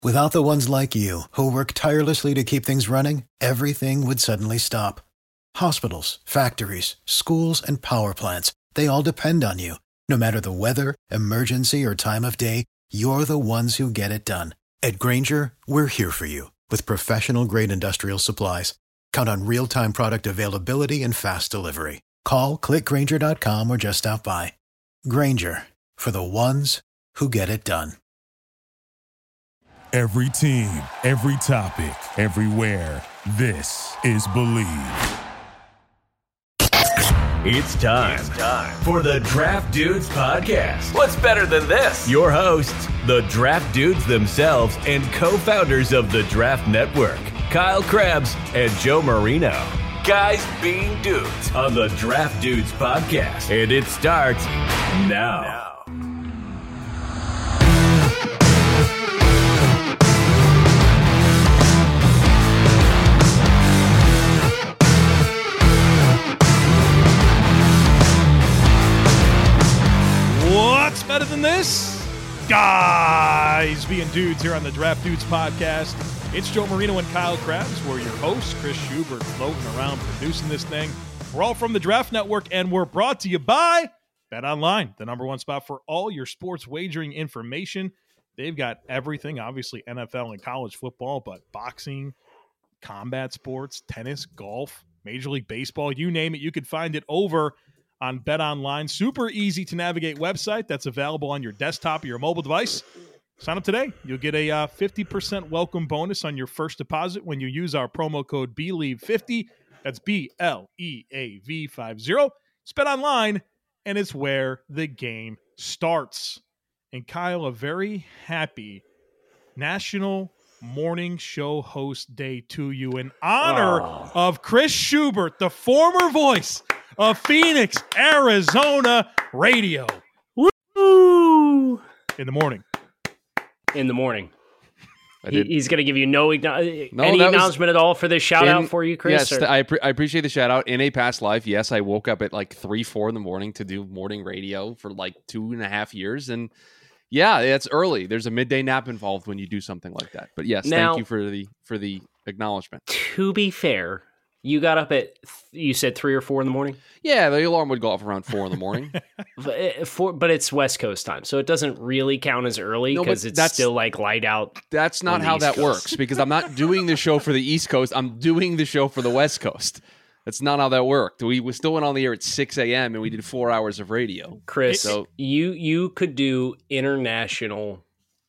Without the ones like you, who work tirelessly to keep things running, everything would suddenly stop. Hospitals, factories, schools, and power plants, they all depend on you. No matter the weather, emergency, or time of day, you're the ones who get it done. At Grainger, we're here for you with professional-grade industrial supplies. Count on real-time product availability and fast delivery. Call, clickgrainger.com, or just stop by. Grainger, for the ones who get it done. Every team, every topic, everywhere. This is Believe. It's time for the Draft Dudes Podcast. What's better than this? Your hosts, the Draft Dudes themselves and co-founders of the Draft Network, Kyle Krebs and Joe Marino. Guys being dudes on the Draft Dudes Podcast. And it starts now. What's better than this? Guys being dudes here on the Draft Dudes Podcast. It's Joe Marino and Kyle Krebs. We're your hosts. Chris Schubert floating around producing this thing. We're all from the Draft Network, and we're brought to you by BetOnline, the number one spot for all your sports wagering information. They've got everything, obviously NFL and college football, but boxing, combat sports, tennis, golf, Major League Baseball, you name it, you could find it over on BetOnline. Super easy to navigate website that's available on your desktop or your mobile device. Sign up today. You'll get a 50% welcome bonus on your first deposit when you use our promo code BLEAV50. That's BLEAV50. It's BetOnline, and it's where the game starts. And Kyle, a very happy National Morning Show Host Day to you in honor of Chris Schubert, the former voice of Phoenix, Arizona radio. Woo! In the morning. He's going to give you any acknowledgement at all for this shout out for you, Chris? Yes, I appreciate the shout out. In a past life, yes, I woke up at like 3-4 in the morning to do morning radio for like 2.5 years. And yeah, it's early. There's a midday nap involved when you do something like that. But yes, thank you for the acknowledgement. To be fair, you got up at, you said 3 or 4 in the morning? Yeah, the alarm would go off around 4 in the morning. But it's West Coast time, so it doesn't really count as early because it's still like light out. That's not how that works, because I'm not doing the show for the East Coast. I'm doing the show for the West Coast. That's not how that worked. We still went on the air at 6 a.m. and we did 4 hours of radio. Chris, you could do international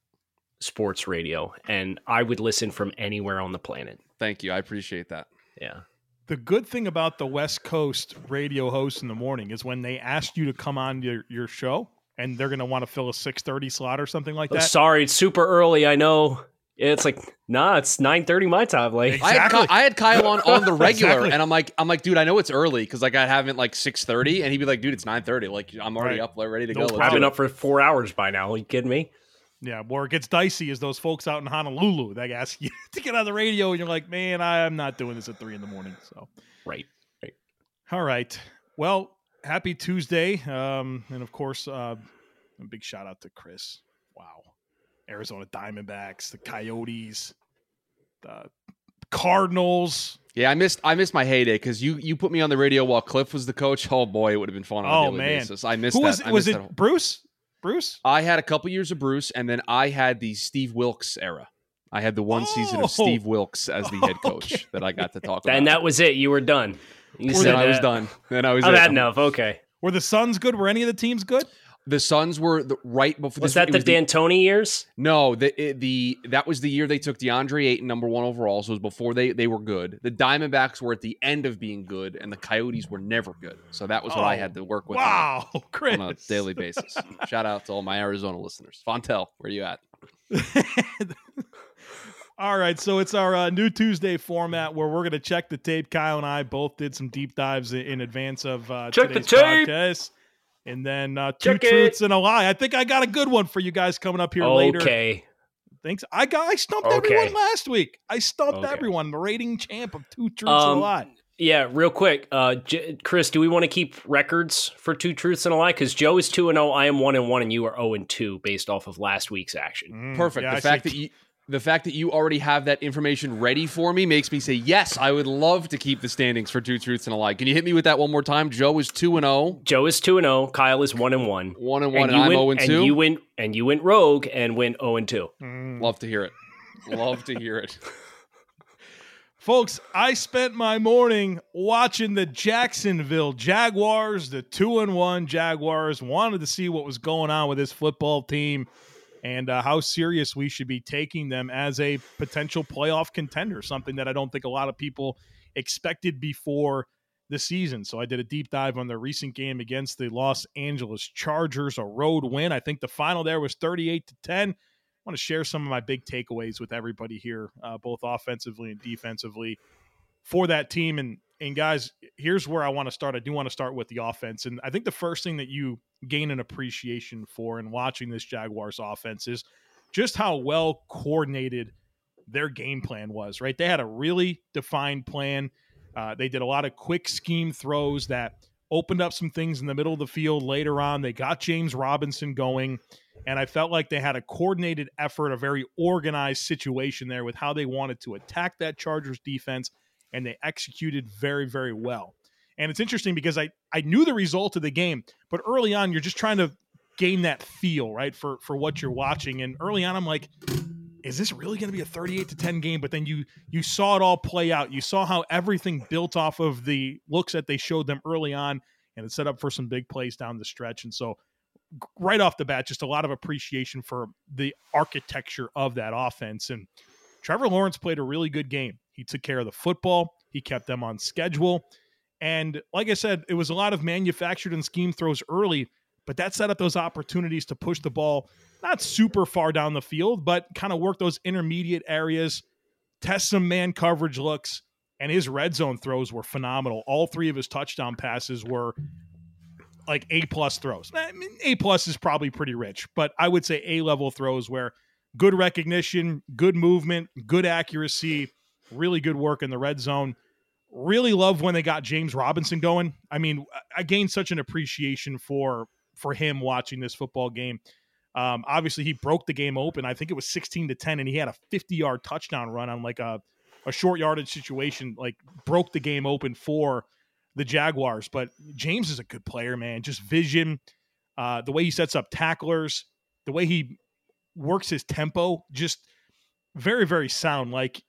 sports radio, and I would listen from anywhere on the planet. Thank you. I appreciate that. Yeah. The good thing about the West Coast radio hosts in the morning is when they ask you to come on your show and they're going to want to fill a 6:30 slot or something like that. Sorry, it's super early. I know. It's like, it's 9:30 my time. Like exactly. I had Kyle on the regular, Exactly. and I'm like, dude, I know it's early because like I have it like 6:30, and he'd be like, dude, it's 9:30. Like I'm already up, ready to go. I've been up for 4 hours by now. Are you kidding me? Yeah, where it gets dicey is those folks out in Honolulu that ask you to get on the radio, and you're like, man, I'm not doing this at 3 in the morning. So Right. All right. Well, happy Tuesday. And of course, a big shout out to Chris. Wow. Arizona Diamondbacks, the Coyotes, the Cardinals. Yeah, I missed my heyday because you put me on the radio while Cliff was the coach. Oh boy, it would have been fun on a daily basis. I missed that. Was it Bruce? Bruce? I had a couple years of Bruce, and then I had the Steve Wilkes era. I had the one season of Steve Wilkes as the head coach that I got to talk about. And that was it. You were done. I was done. Then I was I've had enough. Okay. Were the Suns good? Were any of the teams good? The Suns were right before. Was that the D'Antoni years? No, that was the year they took DeAndre Ayton number 1 overall. So it was before they were good. The Diamondbacks were at the end of being good, and the Coyotes were never good. So that was what I had to work with. Wow, Chris. On a daily basis. Shout out to all my Arizona listeners. Fontel, where are you at? All right, so it's our new Tuesday format where we're going to check the tape. Kyle and I both did some deep dives in advance of today's podcast. And then two truths and a lie. I think I got a good one for you guys coming up here later. Okay. Thanks. I stumped everyone last week. I stumped everyone. The rating champ of two truths and a lie. Yeah, real quick. Chris, do we want to keep records for two truths and a lie? Because Joe is 2-0, I am 1-1, and you are 0-2 based off of last week's action. Perfect. Yeah, the fact that you already have that information ready for me makes me say, yes, I would love to keep the standings for Two Truths and a Lie. Can you hit me with that one more time? Joe is 2-0. Joe is 2-0. Kyle is 1-1. 1-1, and I'm 0-2. And you went rogue and went 0-2. Love to hear it. Love to hear it. Folks, I spent my morning watching the Jacksonville Jaguars, the 2-1 Jaguars. Wanted to see what was going on with this football team and how serious we should be taking them as a potential playoff contender, something that I don't think a lot of people expected before the season. So I did a deep dive on the recent game against the Los Angeles Chargers, a road win. I think the final there was 38-10. I want to share some of my big takeaways with everybody here, both offensively and defensively for that team. And guys, here's where I want to start. I do want to start with the offense. And I think the first thing that you gain an appreciation for in watching this Jaguars offense is just how well coordinated their game plan was, right? They had a really defined plan. They did a lot of quick scheme throws that opened up some things in the middle of the field later on. They got James Robinson going, and I felt like they had a coordinated effort, a very organized situation there with how they wanted to attack that Chargers defense, and they executed very, very well. And it's interesting because I knew the result of the game, but early on, you're just trying to gain that feel, right, for what you're watching. And early on, I'm like, is this really going to be a 38-10 game? But then you saw it all play out. You saw how everything built off of the looks that they showed them early on, and it set up for some big plays down the stretch. And so right off the bat, just a lot of appreciation for the architecture of that offense. And Trevor Lawrence played a really good game. He took care of the football. He kept them on schedule. And like I said, it was a lot of manufactured and scheme throws early, but that set up those opportunities to push the ball not super far down the field, but kind of work those intermediate areas, test some man coverage looks, and his red zone throws were phenomenal. All three of his touchdown passes were like A-plus throws. I mean, A-plus is probably pretty rich, but I would say A-level throws where good recognition, good movement, good accuracy, really good work in the red zone. Really love when they got James Robinson going. I mean, I gained such an appreciation for him watching this football game. Obviously, he broke the game open. I think it was 16-10, and he had a 50-yard touchdown run on like a short yardage situation, like broke the game open for the Jaguars. But James is a good player, man. Just vision, the way he sets up tacklers, the way he works his tempo, just very, very sound. Like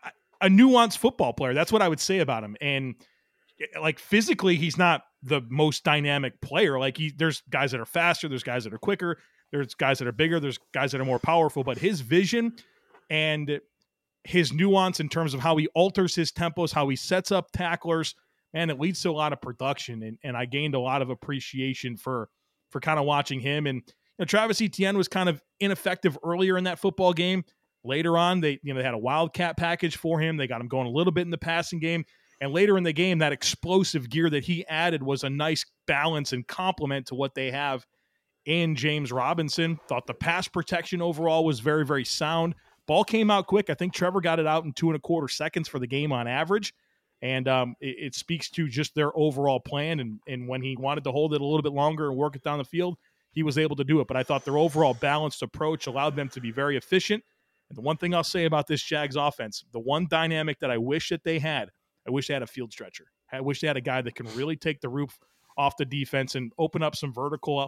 a nuanced football player. That's what I would say about him. And like physically, he's not the most dynamic player. Like there's guys that are faster, there's guys that are quicker, there's guys that are bigger, there's guys that are more powerful, but his vision and his nuance in terms of how he alters his tempos, how he sets up tacklers, man, it leads to a lot of production. And I gained a lot of appreciation for kind of watching him. And Travis Etienne was kind of ineffective earlier in that football game. Later on, they had a wildcat package for him. They got him going a little bit in the passing game. And later in the game, that explosive gear that he added was a nice balance and complement to what they have in James Robinson. Thought the pass protection overall was very, very sound. Ball came out quick. I think Trevor got it out in 2.25 seconds for the game on average. And it speaks to just their overall plan. And when he wanted to hold it a little bit longer and work it down the field, he was able to do it. But I thought their overall balanced approach allowed them to be very efficient. And the one thing I'll say about this Jags offense, the one dynamic that I wish that they had, I wish they had a field stretcher. I wish they had a guy that can really take the roof off the defense and open up some vertical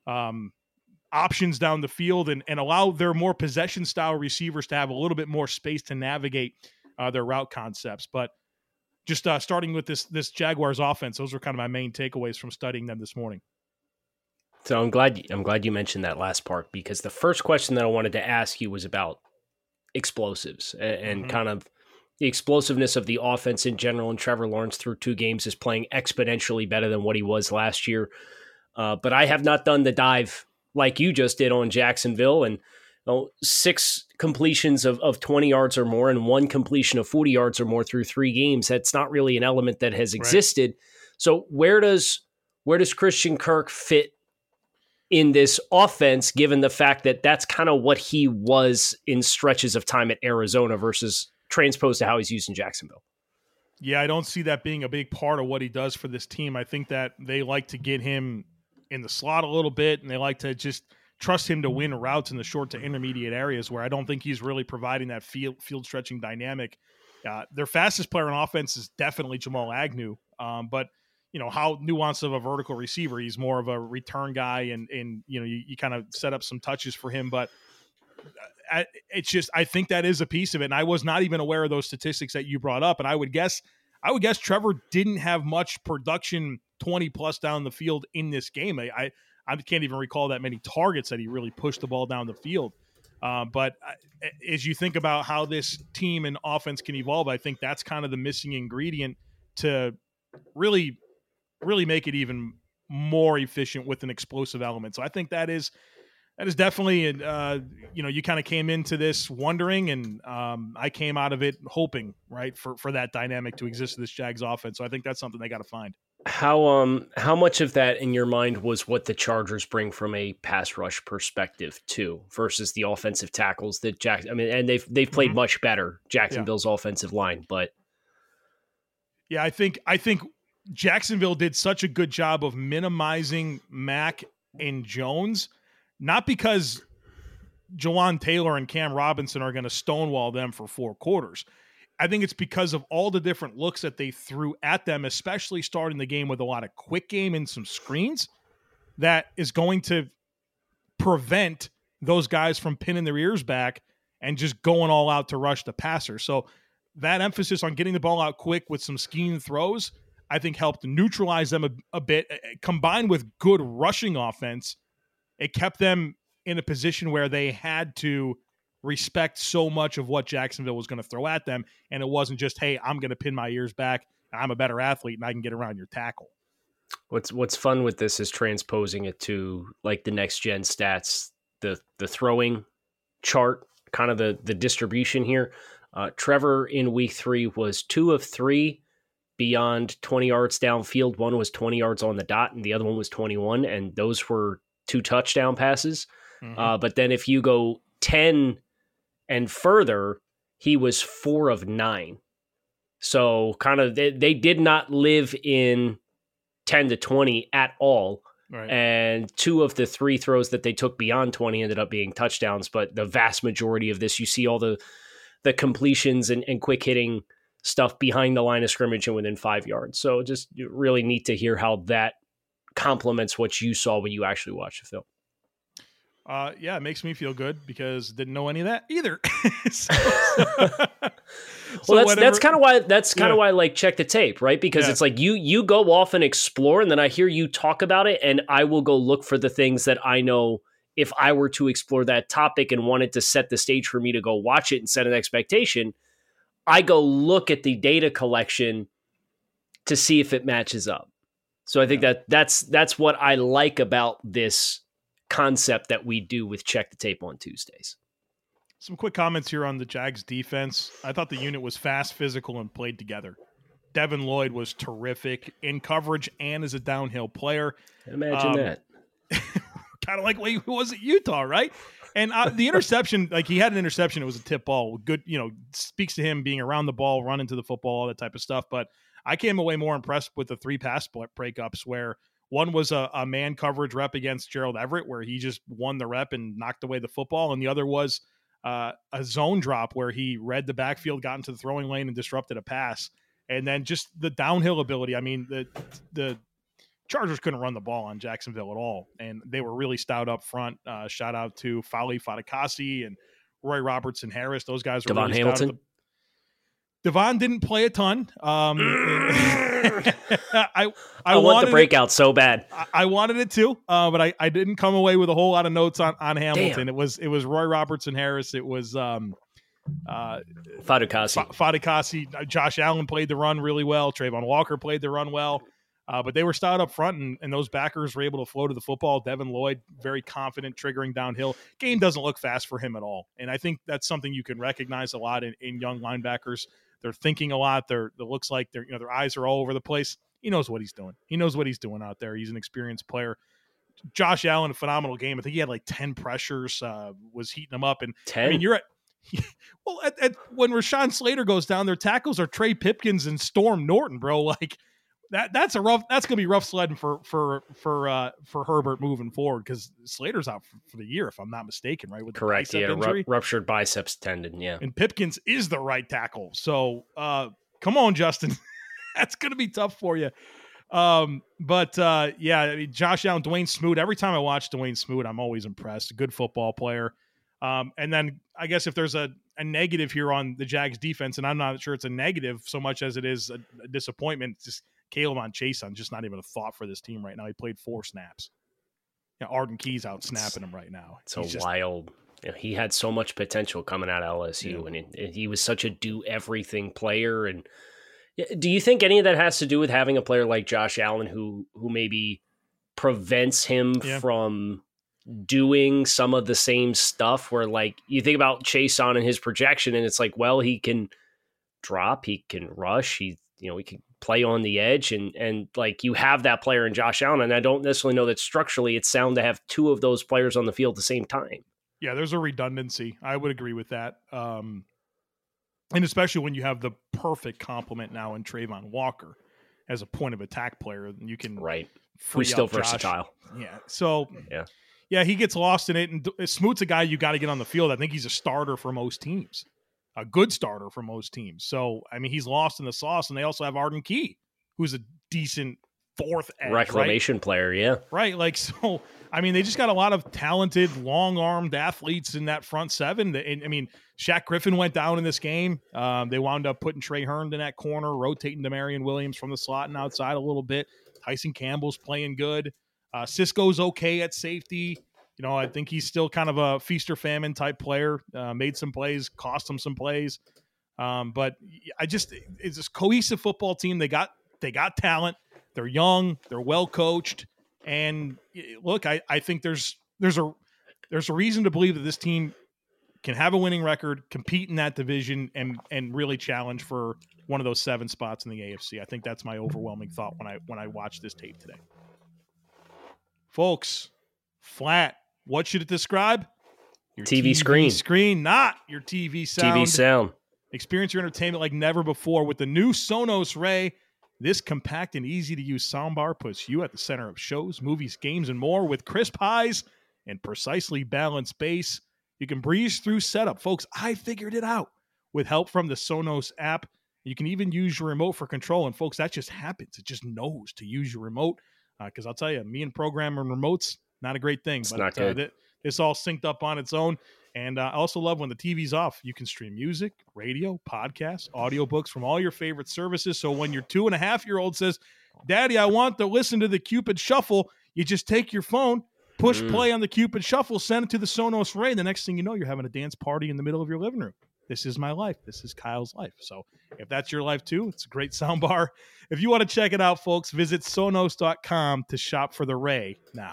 options down the field and allow their more possession-style receivers to have a little bit more space to navigate their route concepts. But just starting with this Jaguars offense, those were kind of my main takeaways from studying them this morning. So I'm glad you mentioned that last part, because the first question that I wanted to ask you was about explosives and kind of the explosiveness of the offense in general. And Trevor Lawrence through 2 games is playing exponentially better than what he was last year. But I have not done the dive like you just did on Jacksonville, and 6 completions of 20 yards or more and 1 completion of 40 yards or more through 3 games. That's not really an element that has existed. Right. So where does Christian Kirk fit in this offense, given the fact that that's kind of what he was in stretches of time at Arizona versus transposed to how he's used in Jacksonville? Yeah, I don't see that being a big part of what he does for this team. I think that they like to get him in the slot a little bit, and they like to just trust him to win routes in the short to intermediate areas where I don't think he's really providing that field stretching dynamic. Their fastest player on offense is definitely Jamal Agnew. But how nuanced of a vertical receiver, he's more of a return guy and you kind of set up some touches for him. But it's just, I think that is a piece of it. And I was not even aware of those statistics that you brought up. And I would guess Trevor didn't have much production 20 plus down the field in this game. I can't even recall that many targets that he really pushed the ball down the field. But as you think about how this team and offense can evolve, I think that's kind of the missing ingredient to really, really make it even more efficient with an explosive element. So I think that is definitely, you kind of came into this wondering, and I came out of it hoping, right, for that dynamic to exist in this Jags offense. So I think that's something they got to find. How much of that in your mind was what the Chargers bring from a pass rush perspective too, versus the offensive tackles that and they've played much better, Jacksonville's offensive line, but yeah, I think Jacksonville did such a good job of minimizing Mack and Jones, not because Jawan Taylor and Cam Robinson are going to stonewall them for 4 quarters. I think it's because of all the different looks that they threw at them, especially starting the game with a lot of quick game and some screens, that is going to prevent those guys from pinning their ears back and just going all out to rush the passer. So that emphasis on getting the ball out quick with some scheme throws, I think helped neutralize them a bit. Combined with good rushing offense, it kept them in a position where they had to respect so much of what Jacksonville was going to throw at them. And it wasn't just, hey, I'm going to pin my ears back, I'm a better athlete, and I can get around your tackle. What's fun with this is transposing it to like the next gen stats, the throwing chart, kind of the distribution here. Trevor in week 3 was 2 of 3 beyond 20 yards downfield. One was 20 yards on the dot, and the other one was 21, and those were 2 touchdown passes. But then if you go 10 and further, he was 4 of 9. So kind of they did not live in 10 to 20 at all. Right. And 2 of the 3 throws that they took beyond 20 ended up being touchdowns. But the vast majority of this, you see all the completions and quick hitting stuff behind the line of scrimmage and within 5 yards. So just really neat to hear how that complements what you saw when you actually watched the film. Yeah, it makes me feel good because didn't know any of that either. That's kind of why I like check the tape, right? Because it's like you go off and explore, and then I hear you talk about it, and I will go look for the things that I know if I were to explore that topic and wanted to set the stage for me to go watch it and set an expectation. I go look at the data collection to see if it matches up. So I think that's what I like about this concept that we do with Check the Tape on Tuesdays. Some quick comments here on the Jags defense. I thought the unit was fast, physical, and played together. Devin Lloyd was terrific in coverage and as a downhill player. Imagine that. Kind of like when he was at Utah, right? And the interception, like he had an interception, it was a tip ball. Good, speaks to him being around the ball, running to the football, all that type of stuff. But I came away more impressed with the 3 pass breakups where one was a man coverage rep against Gerald Everett where he just won the rep and knocked away the football. And the other was a zone drop where he read the backfield, got into the throwing lane and disrupted a pass. And then just the downhill ability. I mean, the Chargers couldn't run the ball on Jacksonville at all. And they were really stout up front. Shout out to Fali Fatukasi and Roy Robertson Harris. Those guys were Devon really Hamilton. stout. Devon didn't play a ton. I want the breakout so bad. I wanted it too, but I didn't come away with a whole lot of notes on Hamilton. Damn. It was Roy Robertson Harris. It was Fatukasi. Josh Allen played the run really well. Trayvon Walker played the run well. But they were stout up front, and those backers were able to flow to the football. Devin Lloyd, very confident, triggering downhill. Game doesn't look fast for him at all. And I think that's something you can recognize a lot in young linebackers. They're thinking a lot. It looks like their eyes are all over the place. He knows what he's doing. He knows what he's doing out there. He's an experienced player. Josh Allen, a phenomenal game. I think he had like 10 pressures, was heating them up. And 10? I mean, you're when Rashawn Slater goes down, their tackles are Trey Pipkins and Storm Norton, bro. Like, that's going to be rough sledding for Herbert moving forward, because Slater's out for the year, if I'm not mistaken, right? With the correct, bicep injury. Ruptured biceps tendon, yeah. And Pipkins is the right tackle. So come on, Justin. That's going to be tough for you. Yeah, I mean, Josh Allen, Dwayne Smoot. Every time I watch Dwayne Smoot, I'm always impressed. A good football player. And then I guess if there's a negative here on the Jags defense, and I'm not sure it's a negative so much as it is a disappointment, it's just K'Lavon Chaisson, just not even a thought for this team right now. He played 4 snaps. Arden Key's out snapping him right now. It's wild. He had so much potential coming out of LSU, and he was such a do-everything player. And do you think any of that has to do with having a player like Josh Allen who maybe prevents him from doing some of the same stuff, where like you think about Chaisson and his projection, and it's like, well, he can drop, he can rush, he can play on the edge, and like you have that player in Josh Allen, and I don't necessarily know that structurally it's sound to have 2 of those players on the field at the same time. Yeah, there's a redundancy. I would agree with that. And especially when you have the perfect complement now in Trayvon Walker as a point of attack player, and you can who's still versatile. Yeah. So yeah, he gets lost in it, and Smoot's a guy you got to get on the field. I think he's a starter for most teams. A good starter for most teams. So, I mean, he's lost in the sauce, and they also have Arden Key, who's a decent 4th edge. Reclamation player, yeah. Right, like, so, I mean, they just got a lot of talented, long-armed athletes in that front 7. And, I mean, Shaq Griffin went down in this game. They wound up putting Trey Herndon in that corner, rotating Demarion Williams from the slot and outside a little bit. Tyson Campbell's playing good. Cisco's okay at safety. I think he's still kind of a feast or famine type player. Made some plays, cost him some plays. But it's this cohesive football team. They got talent. They're young. They're well coached. And look, I think there's a reason to believe that this team can have a winning record, compete in that division, and really challenge for one of those 7 spots in the AFC. I think that's my overwhelming thought when I watch this tape today. Folks, flat. What should it describe? Your TV screen. Screen, not your TV sound. TV sound. Experience your entertainment like never before with the new Sonos Ray. This compact and easy-to-use soundbar puts you at the center of shows, movies, games, and more with crisp highs and precisely balanced bass. You can breeze through setup. Folks, I figured it out with help from the Sonos app. You can even use your remote for control. And, folks, that just happens. It just knows to use your remote. Because I'll tell you, me and programming remotes, not a great thing. It's but not good. It's all synced up on its own. And I also love when the TV's off. You can stream music, radio, podcasts, audiobooks from all your favorite services. So when your 2.5-year-old says, Daddy, I want to listen to the Cupid Shuffle, you just take your phone, push play on the Cupid Shuffle, send it to the Sonos Ray. The next thing you know, you're having a dance party in the middle of your living room. This is my life. This is Kyle's life. So if that's your life too, it's a great soundbar. If you want to check it out, folks, visit Sonos.com to shop for the Ray now.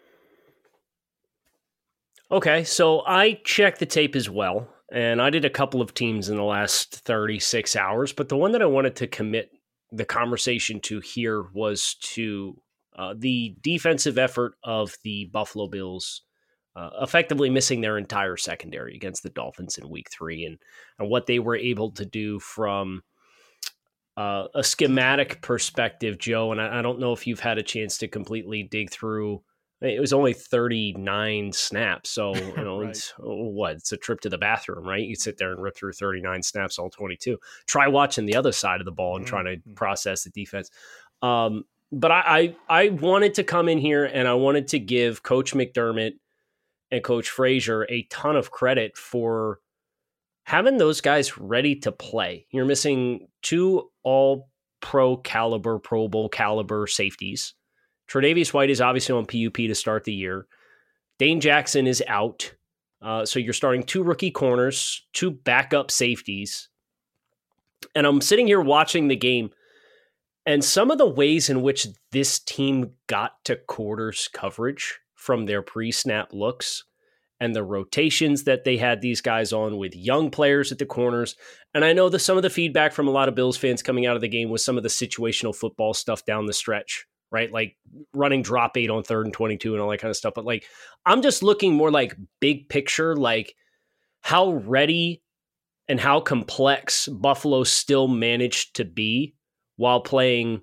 Okay, so I checked the tape as well, and I did a couple of teams in the last 36 hours, but the one that I wanted to commit the conversation to here was to the defensive effort of the Buffalo Bills effectively missing their entire secondary against the Dolphins in Week 3, and what they were able to do from a schematic perspective, Joe, and I don't know if you've had a chance to completely dig through. It was only 39 snaps, so right. It's a trip to the bathroom, right? You sit there and rip through 39 snaps, all 22. Try watching the other side of the ball and trying to process the defense. But I wanted to come in here and I wanted to give Coach McDermott and Coach Frazier a ton of credit for having those guys ready to play. You're missing 2 all-pro caliber, Pro Bowl caliber safeties. Tre'Davious White is obviously on PUP to start the year. Dane Jackson is out. So you're starting 2 rookie corners, 2 backup safeties. And I'm sitting here watching the game, and some of the ways in which this team got to quarters coverage from their pre-snap looks and the rotations that they had these guys on with young players at the corners. And I know that some of the feedback from a lot of Bills fans coming out of the game was some of the situational football stuff down the stretch, right? Like running drop 8 on 3rd and 22 and all that kind of stuff. But like, I'm just looking more like big picture, like how ready and how complex Buffalo still managed to be while playing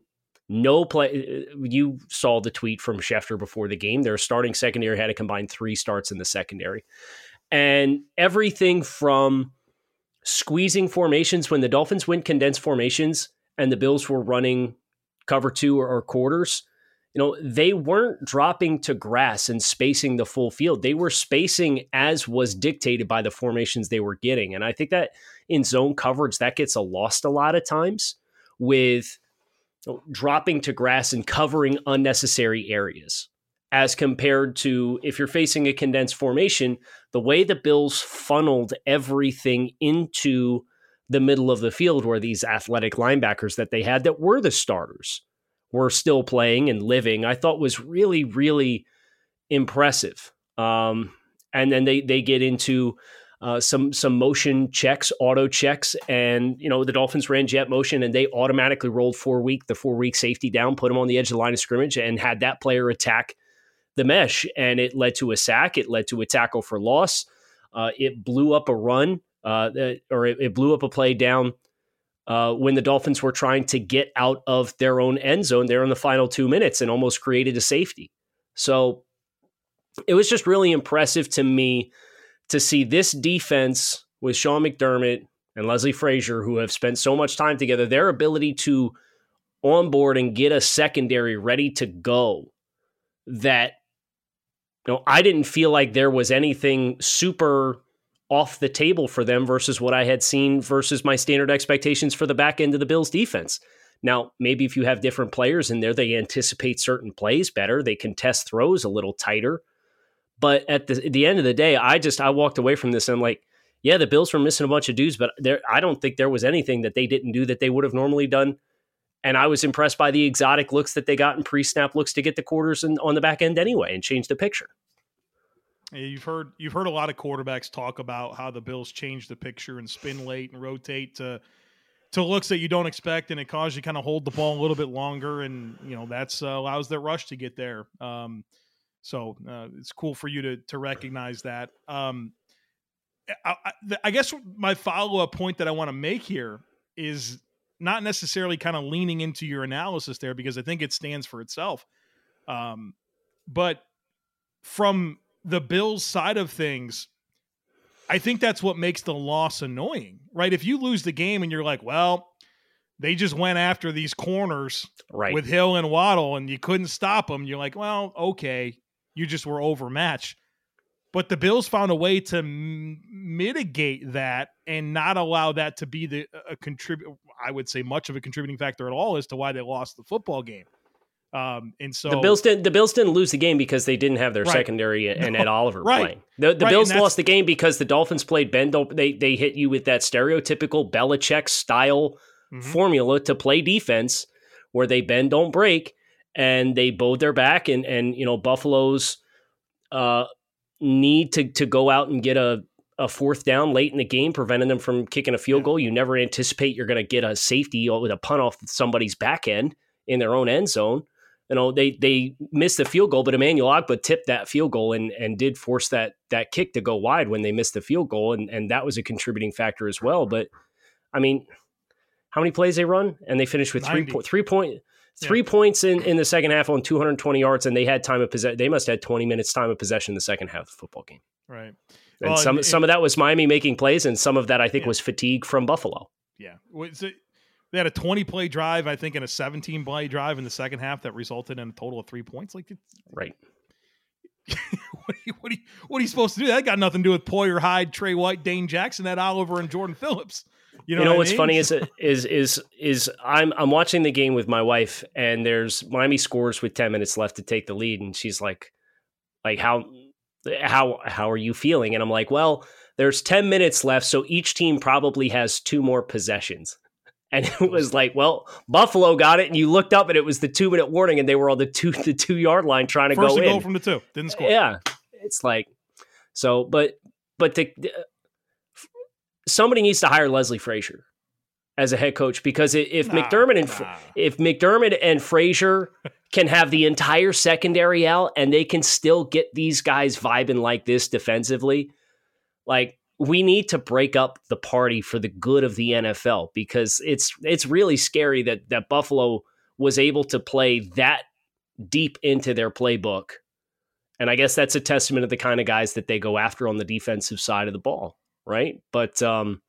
No play. You saw the tweet from Schefter before the game. Their starting secondary had a combined 3 starts in the secondary. And everything from squeezing formations when the Dolphins went condensed formations and the Bills were running cover 2 or quarters, they weren't dropping to grass and spacing the full field. They were spacing as was dictated by the formations they were getting. And I think that in zone coverage, that gets lost a lot of times with dropping to grass and covering unnecessary areas, as compared to if you're facing a condensed formation, the way the Bills funneled everything into the middle of the field, where these athletic linebackers that they had that were the starters were still playing and living, I thought was really, really impressive. And then they get into some motion checks, auto checks, and the Dolphins ran jet motion and they automatically rolled the 4-week safety down, put him on the edge of the line of scrimmage, and had that player attack the mesh, and it led to a sack. It led to a tackle for loss. It blew up a run, or it blew up a play down when the Dolphins were trying to get out of their own end zone there in the final 2 minutes and almost created a safety. So it was just really impressive to me to see this defense with Sean McDermott and Leslie Frazier, who have spent so much time together, their ability to onboard and get a secondary ready to go, that I didn't feel like there was anything super off the table for them versus what I had seen versus my standard expectations for the back end of the Bills defense. Now, maybe if you have different players in there, they anticipate certain plays better. They can test throws a little tighter. But at the end of the day, I walked away from this and I'm like, yeah, the Bills were missing a bunch of dudes, but I don't think there was anything that they didn't do that they would have normally done. And I was impressed by the exotic looks that they got in pre-snap looks to get the quarters on the back end anyway and change the picture. Yeah, you've heard a lot of quarterbacks talk about how the Bills change the picture and spin late and rotate to looks that you don't expect, and it causes you kind of hold the ball a little bit longer, and that's allows their rush to get there. So it's cool for you to recognize that. I guess my follow-up point that I want to make here is not necessarily kind of leaning into your analysis there, because I think it stands for itself. But from the Bills side of things, I think that's what makes the loss annoying, right? If you lose the game and you're like, well, they just went after these corners with Hill and Waddle and you couldn't stop them, you're like, well, okay, you just were overmatched. But the Bills found a way to mitigate that and not allow that to be I would say much of a contributing factor at all as to why they lost the football game. And so the Bills didn't lose the game because they didn't have their secondary and Ed Oliver playing. The Bills lost the game because the Dolphins played bend. They hit you with that stereotypical Belichick style formula to play defense, where they bend, don't break, and they bowed their back. And Buffalo's need to go out and get a fourth down late in the game, preventing them from kicking a field goal. You never anticipate you're going to get a safety with a punt off somebody's back end in their own end zone. They missed the field goal, but Emmanuel Ogbah tipped that field goal and did force that kick to go wide when they missed the field goal, and that was a contributing factor as well. But I mean, how many plays they run? And they finished with 3 points in the second half on 220 yards, and they had time of possession. They must have had 20 minutes time of possession in the second half of the football game. Right. And some of that was Miami making plays, and some of that I think was fatigue from Buffalo. Yeah. They had a 20-play drive, I think, and a 17-play drive in the second half that resulted in a total of 3 points. Right. What are you supposed to do? That got nothing to do with Poyer, Hyde, Trey White, Dane Jackson, Ed Oliver, and Jordan Phillips. You know what's funny is I'm watching the game with my wife, and there's Miami scores with 10 minutes left to take the lead, and she's like how are you feeling? And I'm like, well, there's 10 minutes left, so each team probably has 2 more possessions. And it was like, well, Buffalo got it, and you looked up, and it was the 2-minute warning, and they were on the 2-yard line trying to go in. First goal from the 2, didn't score. Yeah, it's like so, but somebody needs to hire Leslie Frazier as a head coach, because if McDermott and Frazier can have the entire secondary out and they can still get these guys vibing like this defensively, like, we need to break up the party for the good of the NFL, because it's really scary that Buffalo was able to play that deep into their playbook. And I guess that's a testament of the kind of guys that they go after on the defensive side of the ball, right? But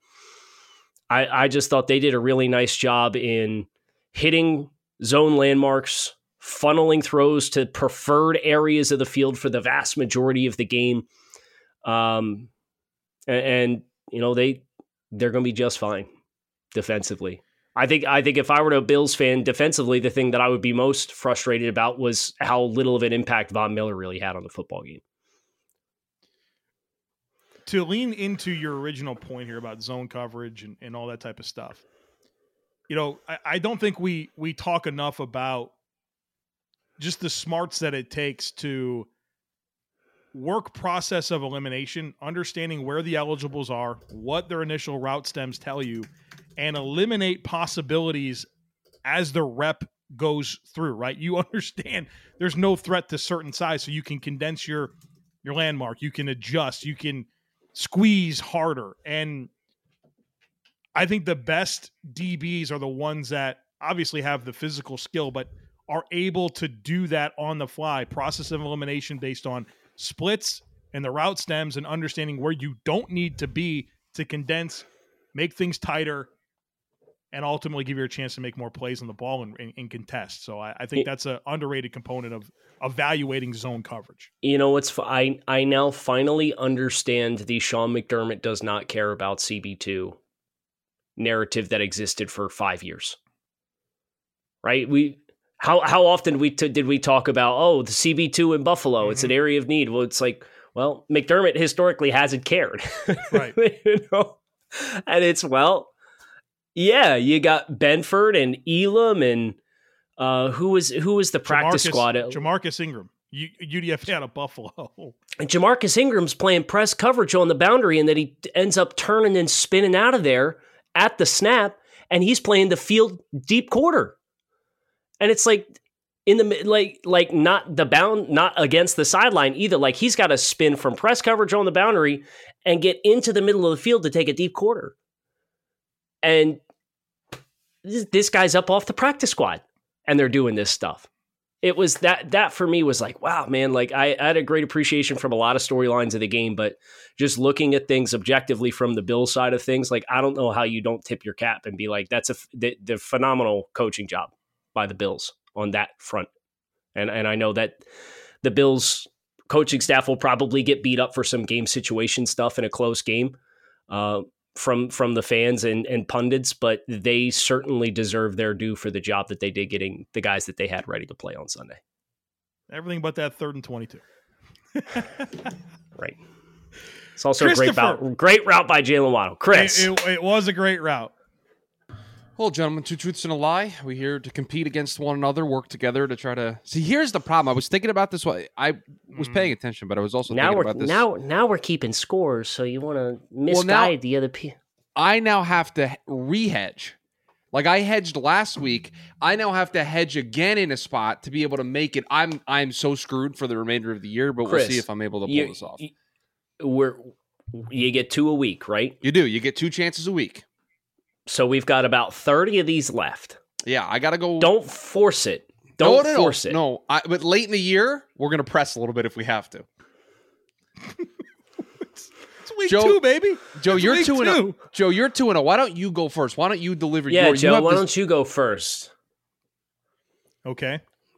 I just thought they did a really nice job in hitting zone landmarks, funneling throws to preferred areas of the field for the vast majority of the game. And you know, they're going to be just fine defensively. I think if I were a Bills fan defensively, the thing that I would be most frustrated about was how little of an impact Von Miller really had on the football game. To lean into your original point here about zone coverage and all that type of stuff, you know, I don't think we talk enough about just the smarts that it takes to work process of elimination, understanding where the eligibles are, what their initial route stems tell you, and eliminate possibilities as the rep goes through, right? You understand there's no threat to certain size, so you can condense your landmark, you can adjust, you can squeeze harder. And I think the best DBs are the ones that obviously have the physical skill, but are able to do that on the fly, process of elimination based on splits and the route stems and understanding where you don't need to be to condense, make things tighter, and ultimately give you a chance to make more plays on the ball and contest. So I think that's an underrated component of evaluating zone coverage. You know, I now finally understand the Sean McDermott does not care about CB2 narrative that existed for 5 years. Right? How often did we talk about, the CB2 in Buffalo, it's an area of need. Well, it's like, well, McDermott historically hasn't cared. Right. You know? And it's, yeah, you got Benford and Elam and who was the practice squad? Jamarcus Ingram, UDFA out of Buffalo. And Jamarcus Ingram's playing press coverage on the boundary, and then he ends up turning and spinning out of there at the snap, and he's playing the field deep quarter. And it's like in the like not the bound, not against the sideline either. Like he's got to spin from press coverage on the boundary and get into the middle of the field to take a deep quarter. And this guy's up off the practice squad, and they're doing this stuff. It was that for me was like, wow, man, like I had a great appreciation from a lot of storylines of the game, but just looking at things objectively from the Bills side of things, like I don't know how you don't tip your cap and be like, that's the phenomenal coaching job by the Bills on that front. And I know that the Bills coaching staff will probably get beat up for some game situation stuff in a close game from the fans and pundits, but they certainly deserve their due for the job that they did getting the guys that they had ready to play on Sunday. Everything but that 3rd and 22. Right. It's also a great route by Jalen Waddle. Chris. It was a great route. Well, gentlemen, 2 truths and a lie. We're here to compete against one another, work together to try to... See, here's the problem. I was thinking about this. I was paying attention, but I was also thinking about this. Now we're keeping scores, so you want to misguide the other people. I now have to re-hedge. Like I hedged last week. I now have to hedge again in a spot to be able to make it. I'm so screwed for the remainder of the year, but Chris, we'll see if I'm able to pull this off. You get 2 a week, right? You do. You get 2 chances a week. So we've got about 30 of these left. Yeah, I got to go. Don't force it. Don't force it. No, but late in the year, we're going to press a little bit if we have to. It's week 2, baby. Joe, you're 2-0. Joe, you're 2-0. Why don't you go first? Why don't you deliver your... Yeah, Joe, why don't you go first? Okay.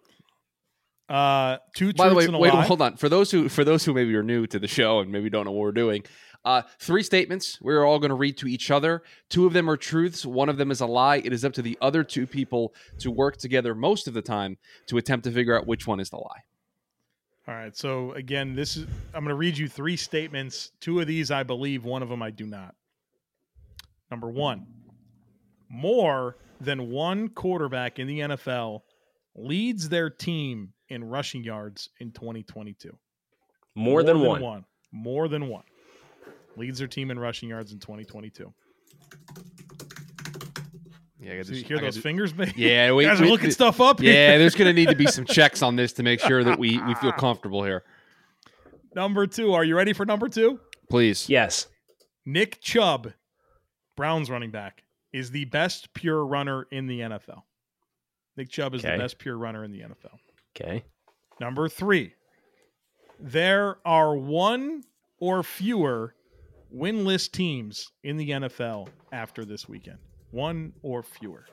2 truths By the way, and a lie. hold on. For those who maybe are new to the show and maybe don't know what we're doing, 3 statements we're all going to read to each other. 2 of them are truths. 1 of them is a lie. It is up to the other 2 people to work together most of the time to attempt to figure out which one is the lie. All right. So again, I'm going to read you 3 statements. 2 of these I believe, 1 of them I do not. Number 1, more than 1 quarterback in the NFL leads their team in rushing yards in 2022. More than one. More than 1. Leads their team in rushing yards in 2022. Yeah, so you hear those fingers, baby? Yeah, you guys are looking stuff up here. Yeah, there's going to need to be some checks on this to make sure that we feel comfortable here. Number 2, are you ready for number 2? Please. Yes. Nick Chubb, Browns running back, is the best pure runner in the NFL. Nick Chubb is the best pure runner in the NFL. Okay. Number 3, there are one or fewer winless teams in the NFL after this weekend. One or fewer.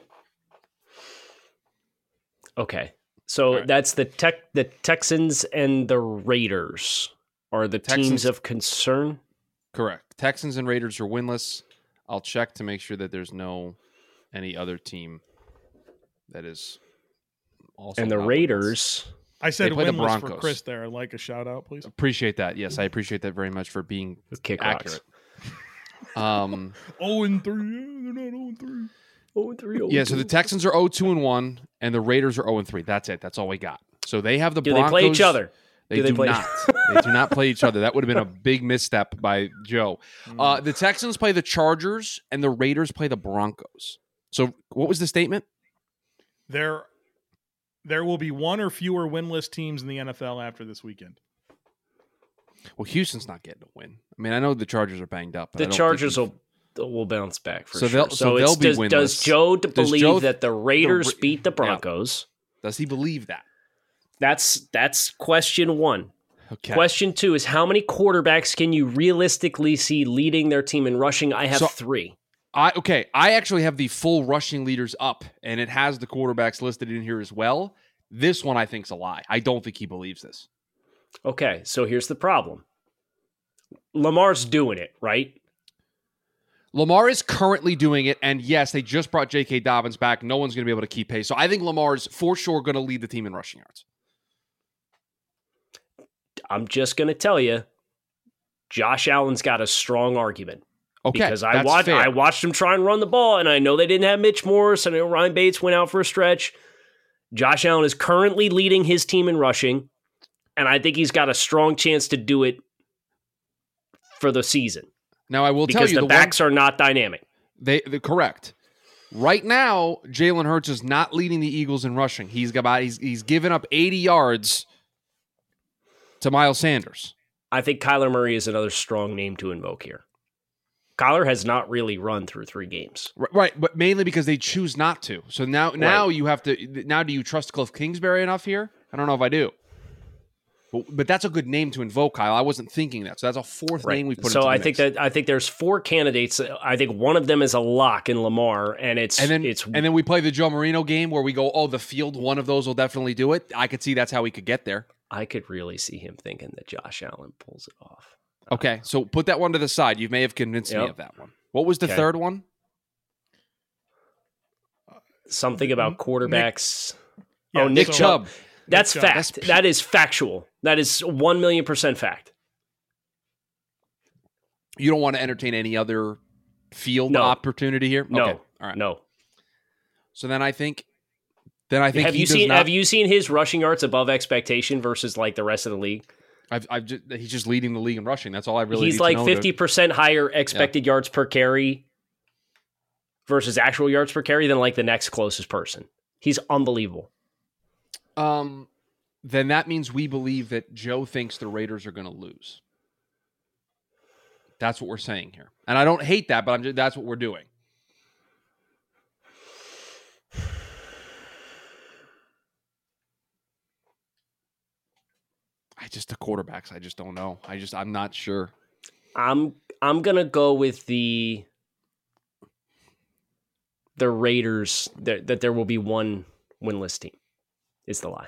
Okay. So that's the Texans and the Raiders are the teams of concern? Correct. Texans and Raiders are winless. I'll check to make sure that there's any other team that is also. And the Raiders. I said play the winless Broncos. for Chris there. I'd like a shout out, please. Appreciate that. Yes, I appreciate that very much for being accurate. 0-3. They're not 0-3. 0-3. Yeah, so the Texans are 0-2-1, and the Raiders are 0-3. That's it. That's all we got. So they have the Do Broncos. they play each other? They do not. They do not play each other. That would have been a big misstep by Joe. The Texans play the Chargers, and the Raiders play the Broncos. So what was the statement? There will be one or fewer winless teams in the NFL after this weekend. Well, Houston's not getting a win. I mean, I know the Chargers are banged up. But The Chargers will bounce back for sure. They'll be winless. Does Joe believe that the Raiders beat the Broncos? Yeah. Does he believe that? That's question 1. Okay. Question 2 is how many quarterbacks can you realistically see leading their team in rushing? I have 3. I actually have the full rushing leaders up, and it has the quarterbacks listed in here as well. This one I think's a lie. I don't think he believes this. Okay, so here's the problem. Lamar's doing it, right? Lamar is currently doing it, and yes, they just brought J.K. Dobbins back. No one's going to be able to keep pace. So I think Lamar's for sure going to lead the team in rushing yards. I'm just going to tell you, Josh Allen's got a strong argument. Okay, because I watched him try and run the ball, and I know they didn't have Mitch Morse. I know Ryan Bates went out for a stretch. Josh Allen is currently leading his team in rushing, and I think he's got a strong chance to do it for the season. Now, I will tell you, because the backs are not dynamic. They're correct. Right now, Jalen Hurts is not leading the Eagles in rushing. He's given up 80 yards to Miles Sanders. I think Kyler Murray is another strong name to invoke here. Kyler has not really run through 3 games. Right, but mainly because they choose not to. So now you have to. Now, do you trust Cliff Kingsbury enough here? I don't know if I do. But that's a good name to invoke, Kyle. I wasn't thinking that. So that's a 4th name we put. So into the mix. I think there's 4 candidates. I think one of them is a lock in Lamar, and then we play the Joe Marino game where we go, the field. One of those will definitely do it. I could see that's how he could get there. I could really see him thinking that Josh Allen pulls it off. Okay, so put that one to the side. You may have convinced me of that one. What was the third one? Something about quarterbacks. Nick Chubb. That's fact. That is factual. That is 1,000,000% fact. You don't want to entertain any other field opportunity here? No. Okay. All right. No. So then I think have you seen his rushing yards above expectation versus like the rest of the league? He's just leading the league in rushing. That's all I really. He's like 50% higher expected yards per carry versus actual yards per carry than like the next closest person. He's unbelievable. Then that means we believe that Joe thinks the Raiders are going to lose. That's what we're saying here, and I don't hate that, but that's what we're doing. The quarterbacks. I just don't know. I'm not sure. I'm gonna go with the Raiders that there will be one winless team. Is the lie.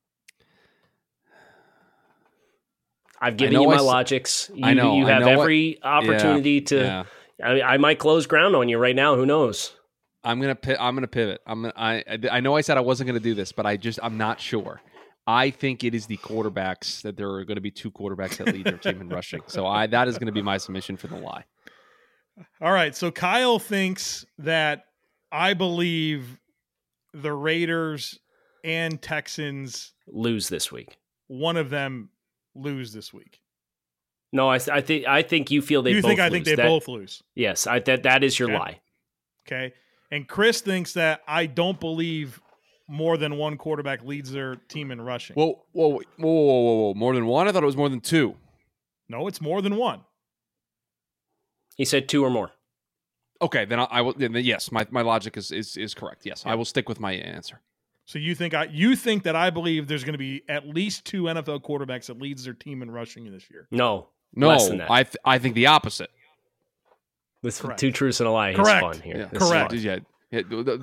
I've given you my logics. You have every opportunity to. Yeah. I might close ground on you right now. Who knows? I'm gonna pivot. I know I said I wasn't gonna do this, but I'm not sure. I think it is the quarterbacks, that there are going to be 2 quarterbacks that lead their team in rushing. So that is going to be my submission for the lie. All right. So Kyle thinks that I believe the Raiders and Texans lose this week. One of them lose this week. No, I think you feel they both lose. I think they both lose. Yes, that is your lie. Okay. And Chris thinks that I don't believe more than one quarterback leads their team in rushing. Whoa. More than one? I thought it was more than 2. No, it's more than 1. He said 2 or more. Okay, then I will. Then yes, my logic is correct. Yes, yeah. I will stick with my answer. So you think that I believe there's going to be at least 2 NFL quarterbacks that leads their team in rushing this year? No, less than that. I think the opposite. With 2 truths and a lie, Correct. He's fun here. Yeah. Correct. Yeah.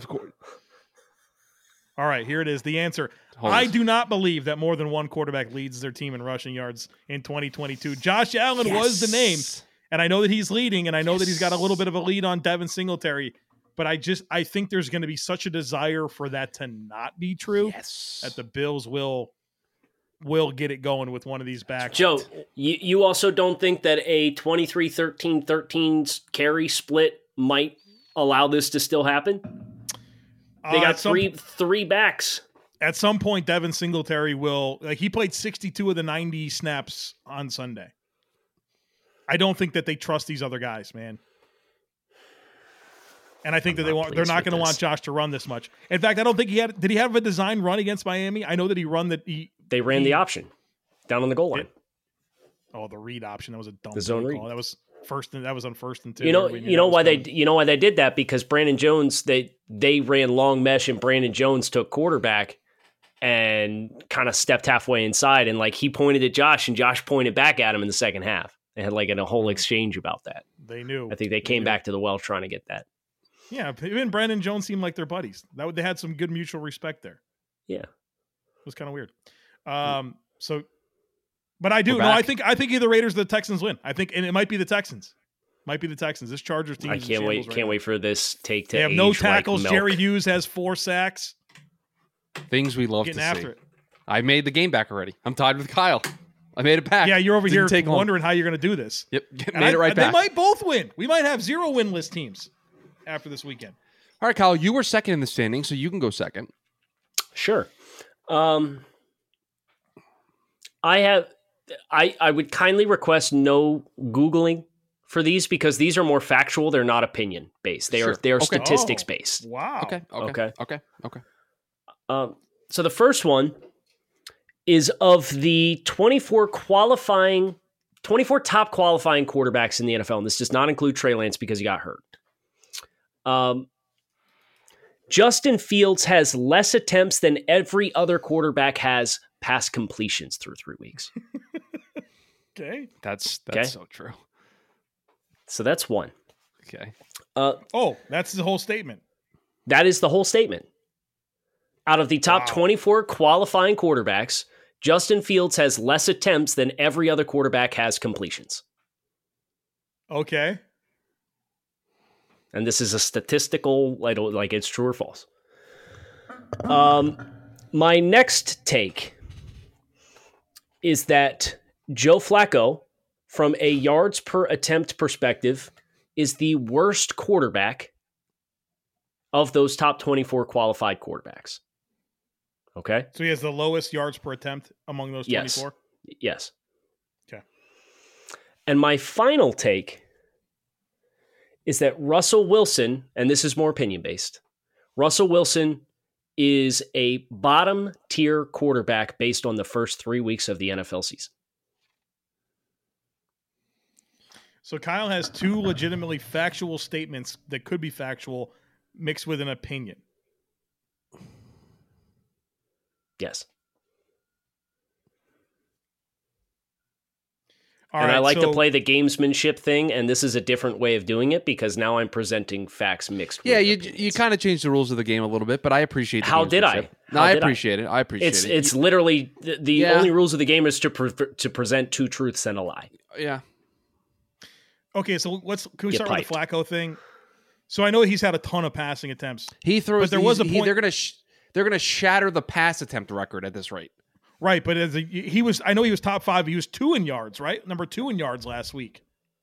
All right, here it is. The answer. I do not believe that more than one quarterback leads their team in rushing yards in 2022. Josh Allen was the name, and I know that he's leading, and I know that he's got a little bit of a lead on Devin Singletary, but I think there's going to be such a desire for that to not be true that the Bills will get it going with one of these backs. Joe, you also don't think that a 23-13-13 carry split might allow this to still happen? They got three backs. At some point, Devin Singletary will, he played 62 of the 90 snaps on Sunday. I don't think that they trust these other guys, man. And I think they're not going to want Josh to run this much. In fact, I don't think did he have a design run against Miami? I know that they ran the option down on the goal line. The read option. That was a dumb the zone read. Call. That was on 1st and 2. You know why they did that? Because Brandon Jones, they ran long mesh and Brandon Jones took quarterback and kind of stepped halfway inside, and he pointed at Josh and Josh pointed back at him in the second half. They had a whole exchange about that. They knew. I think they came back to the well trying to get that. Yeah, even Brandon Jones seemed like they're buddies. They had some good mutual respect there. Yeah, it was kind of weird. But I do. No, I think either the Raiders or the Texans win. I think, and it might be the Texans. This Chargers team. I can't wait. Can't wait for this take to. They have no tackles. Jerry Hughes has 4 sacks. Things we love Getting to after see. it. I made the game back already. I'm tied with Kyle. I made it back. Yeah, you're over here wondering how you're going to do this. Yep, made it right back. They might both win. We might have 0 winless teams after this weekend. All right, Kyle, you were second in the standing, so you can go second. Sure. I would kindly request no Googling for these because these are more factual. They're not opinion based. They are statistics based. Wow. Okay. So the first one is of the 24 top qualifying quarterbacks in the NFL, and this does not include Trey Lance because he got hurt. Justin Fields has less attempts than every other quarterback has pass completions through 3 weeks. Okay. That's so true. So that's one. Okay. That's the whole statement. That is the whole statement. Out of the top 24 qualifying quarterbacks, Justin Fields has less attempts than every other quarterback has completions. Okay. And this is a statistical, like it's true or false. My next take is that Joe Flacco, from a yards per attempt perspective, is the worst quarterback of those top 24 qualified quarterbacks. Okay? So he has the lowest yards per attempt among those 24? Yes. Okay. And my final take is that Russell Wilson, and this is more opinion-based, Russell Wilson is a bottom-tier quarterback based on the first 3 weeks of the NFL season. So Kyle has 2 legitimately factual statements that could be factual mixed with an opinion. Yes. And I like to play the gamesmanship thing, and this is a different way of doing it because now I'm presenting facts mixed with you kind of changed the rules of the game a little bit, but I appreciate the How did I? No, I appreciate it. I appreciate it. It's literally the only rules of the game is to present 2 truths and a lie. Yeah. Okay, so can we start with the Flacco thing? So I know he's had a ton of passing attempts. He throws, but there was a point. They're gonna shatter the pass attempt record at this rate. Right, but I know he was top 5. He was 2 in yards, right? Number 2 in yards last week.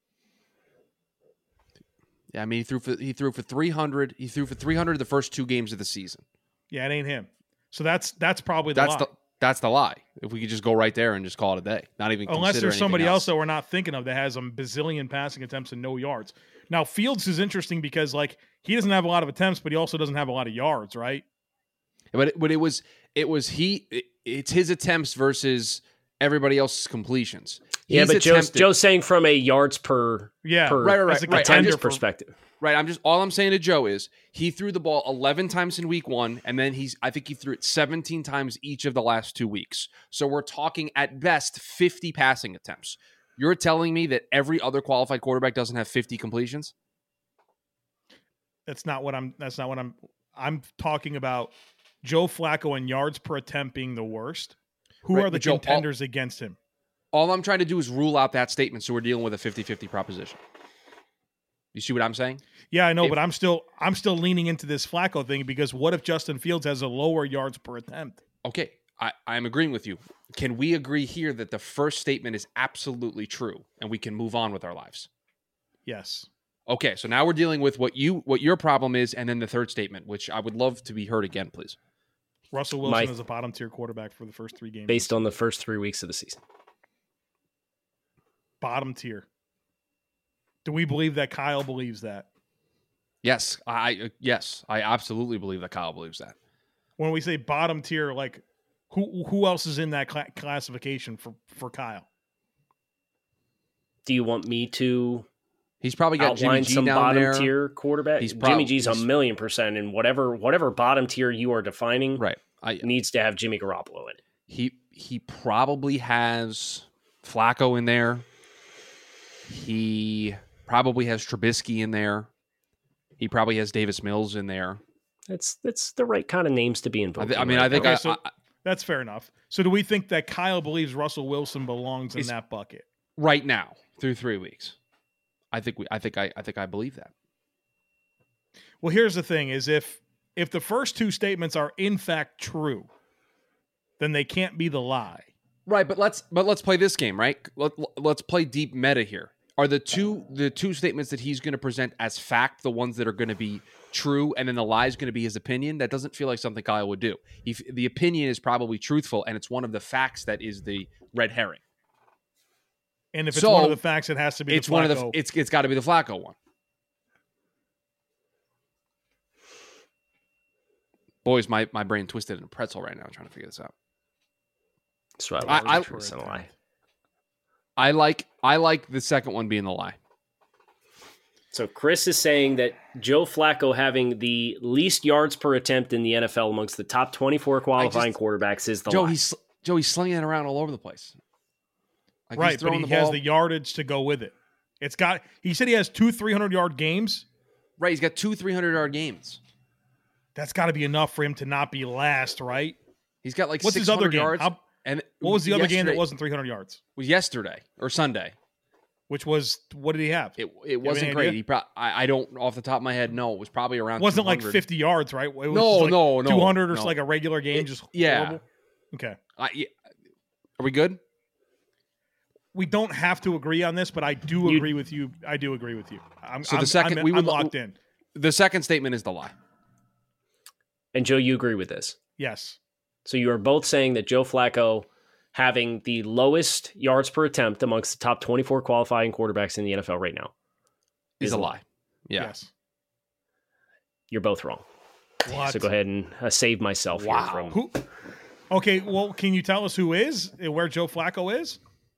Yeah, I mean he threw for 300. He threw for 300 the first 2 games of the season. Yeah, it ain't him. So that's probably the lie. That's the lie. If we could just go right there and just call it a day, not even unless there's somebody else that we're not thinking of that has a bazillion passing attempts and no yards. Now Fields is interesting because he doesn't have a lot of attempts, but he also doesn't have a lot of yards, right? But it's his attempts versus everybody else's completions. Yeah, but Joe's saying from a yards per right. attempts perspective. Right. All I'm saying to Joe is he threw the ball 11 times in week 1, and then I think he threw it 17 times each of the last 2 weeks. So we're talking at best 50 passing attempts. You're telling me that every other qualified quarterback doesn't have 50 completions? That's not what I'm talking about. Joe Flacco and yards per attempt being the worst. Who are the contenders against him? All I'm trying to do is rule out that statement, so we're dealing with a 50-50 proposition. You see what I'm saying? Yeah, I know, but I'm still leaning into this Flacco thing because what if Justin Fields has a lower yards per attempt? Okay, I'm agreeing with you. Can we agree here that the first statement is absolutely true and we can move on with our lives? Yes. Okay, so now we're dealing with what your problem is, and then the third statement, which I would love to be heard again, please. Russell Wilson is a bottom-tier quarterback for the first 3 games. Based on the first 3 weeks of the season. Bottom tier. Do we believe that Kyle believes that? Yes, I absolutely believe that Kyle believes that. When we say bottom tier, like who else is in that classification for Kyle? Do you want me to? He's probably got Jimmy G some down bottom there. tier quarterback. Jimmy G's 1,000,000%, and whatever bottom tier you are defining, right, needs to have Jimmy Garoppolo in it. He probably has Flacco in there. He probably has Trubisky in there. He probably has Davis Mills in there. That's the right kind of names to be involved. I think that's fair enough. So do we think that Kyle believes Russell Wilson belongs in that bucket right now through 3 weeks? I think I believe that. Well, here's the thing: is if the first 2 statements are in fact true, then they can't be the lie. Right, but let's play this game, right? Let's play deep meta here. Are the two statements that he's going to present as fact the ones that are going to be true, and then the lie is going to be his opinion? That doesn't feel like something Kyle would do. The opinion is probably truthful, and it's one of the facts that is the red herring. And if it's one of the facts, it has to be. It's one of the. It's got to be the Flacco one. Boys, my brain twisted in a pretzel right now. I'm trying to figure this out. So I like the second one being the lie. So Chris is saying that Joe Flacco having the least yards per attempt in the NFL amongst the top 24 qualifying quarterbacks is the lie. He's slinging it around all over the place. Like right, but he has the yardage to go with it. He said he has 2 300-yard games. Right, he's got 2 300-yard games. That's got to be enough for him to not be last, right? He's got like what's 600 his other game? yards. What was the other game that wasn't 300 yards? It was yesterday or Sunday. Which was, what did he have? It wasn't great. I don't, off the top of my head, no. It was probably around. It wasn't 200. Like 50 yards, right? It was no. 200 or like a regular game, horrible. Okay. Are we good? We don't have to agree on this, but I do agree with you. I do agree with you. I'm locked in. The second statement is the lie. And Joe, you agree with this? Yes. So you are both saying that Joe Flacco having the lowest yards per attempt amongst the top 24 qualifying quarterbacks in the NFL right now is a lie. Yeah. Yes. You're both wrong. What? So go ahead and save myself here from... Who? Okay, well, can you tell us where Joe Flacco is?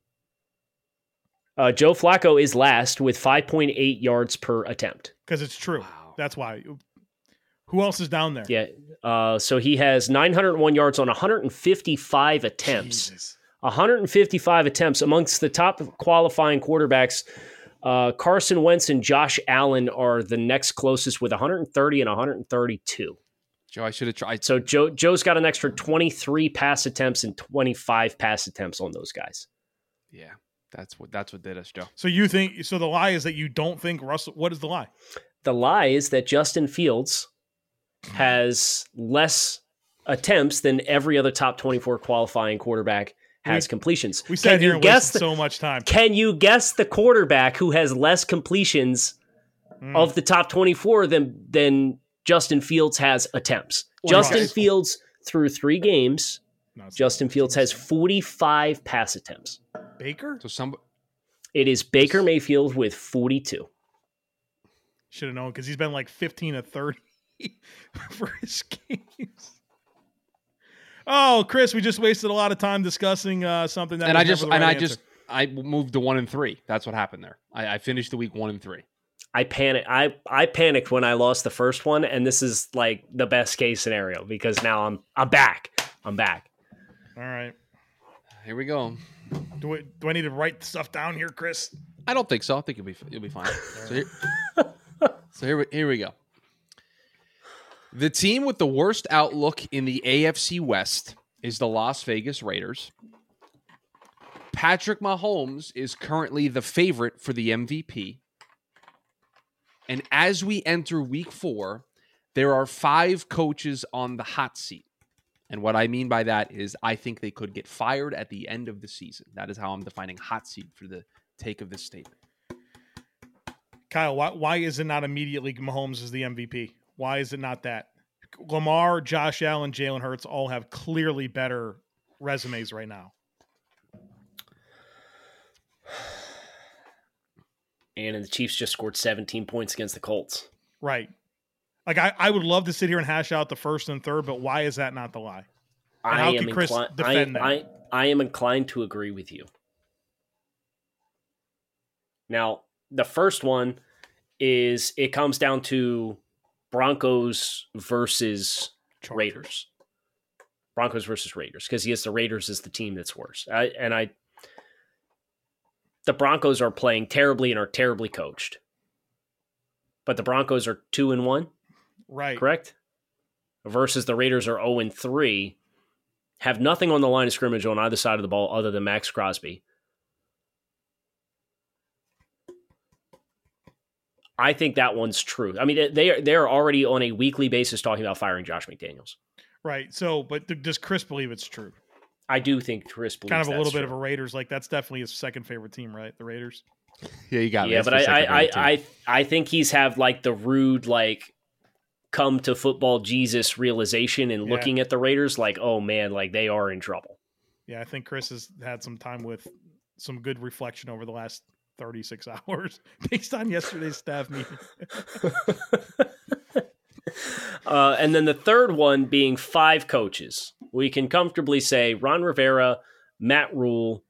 Joe Flacco is last with 5.8 yards per attempt. Because it's true. Wow. That's why. Who else is down there? Yeah. So he has 901 yards on 155 attempts. Jesus. 155 attempts amongst the top qualifying quarterbacks. Carson Wentz and Josh Allen are the next closest with 130 and 132. Joe, I should have tried. So Joe's got an extra 23 pass attempts and 25 pass attempts on those guys. Yeah, that's what did us, Joe. So you think? So the lie is that you don't think Russell. What is the lie? The lie is that Justin Fields has less attempts than every other top 24 qualifying quarterback has completions. We sat here and wasted so much time. Can you guess the quarterback who has less completions of the top 24 than Justin Fields has attempts? Justin Fields, through 3 games, Justin Fields has 45 pass attempts. Baker? It is Baker Mayfield with 42. Should have known because he's been like 15 of 30 for his games. Oh, Chris, we just wasted a lot of time discussing something that. I moved to 1-3. That's what happened there. I finished the week 1-3. I panicked when I lost the first one, and this is like the best case scenario because now I'm back. I'm back. All right. Here we go. Do I need to write stuff down here, Chris? I don't think so. I think you'll be fine. Here we go. The team with the worst outlook in the AFC West is the Las Vegas Raiders. Patrick Mahomes is currently the favorite for the MVP. And as we enter week 4, there are 5 coaches on the hot seat. And what I mean by that is I think they could get fired at the end of the season. That is how I'm defining hot seat for the take of this statement. Kyle, why is it not immediately Mahomes as the MVP? Why is it not that? Lamar, Josh Allen, Jalen Hurts all have clearly better resumes right now. And the Chiefs just scored 17 points against the Colts. Right. Like, I would love to sit here and hash out the first and third, but why is that not the lie? And how can Chris defend that? I am inclined to agree with you. Now, the first one is it comes down to Broncos versus Chargers. Raiders. Broncos versus Raiders, because the Raiders is the team that's worse. The Broncos are playing terribly and are terribly coached. But the Broncos are 2-1. Right. Correct? Versus the Raiders are 0-3, have nothing on the line of scrimmage on either side of the ball other than Max Crosby. I think that one's true. I mean, they're already on a weekly basis talking about firing Josh McDaniels. Right. So, but does Chris believe it's true? I do think Chris believes kind of a little bit of a Raiders. Like, that's definitely his second favorite team, right? The Raiders. Yeah, you got it. Yeah, but I think he's have like the rude come to football Jesus realization and looking at the Raiders like, oh man, like they are in trouble. Yeah, I think Chris has had some time with some good reflection over the last 36 hours based on yesterday's staff meeting. And then the third one being 5 coaches. We can comfortably say Ron Rivera, Matt Rule.